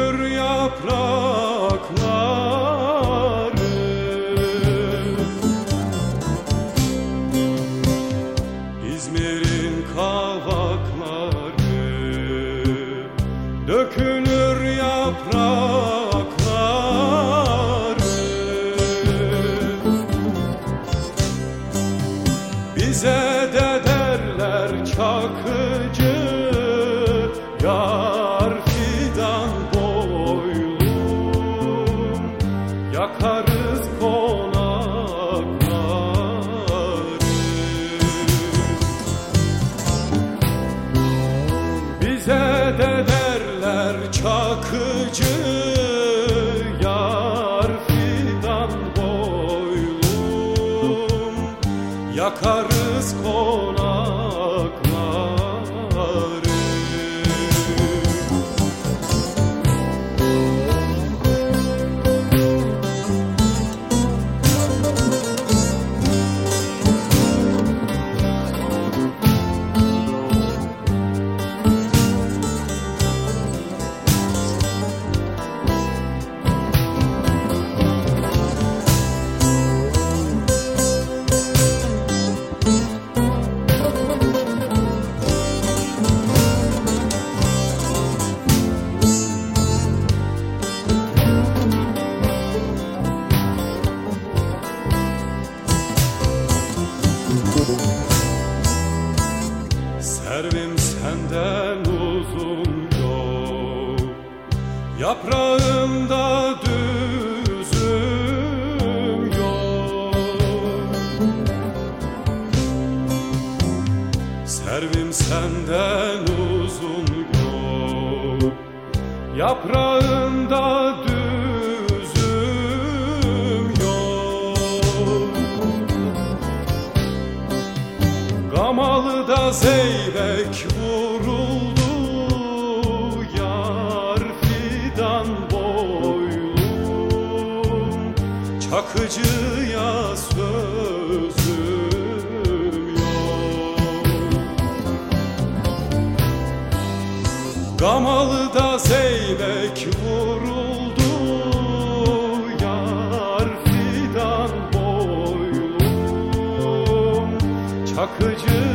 dökülür yaprakları, İzmir'in kavakları, dökülür yaprakları, bize de derler Çakıcı, yar fidan boylum, yakarız konakları. Bize de derler Çakıcı, yar fidan boylum, yakarız konakları. Servim senden uzun yok, yaprağında düzüm yok. Servim senden uzun yok, yaprağında düzüm yok. Gamalı'da zeybek vuruldu, yar fidan boylum, Çakıcıya sözüm yok. Gamalı'da zeybek vuruldu, yar fidan boylum, Çakıcı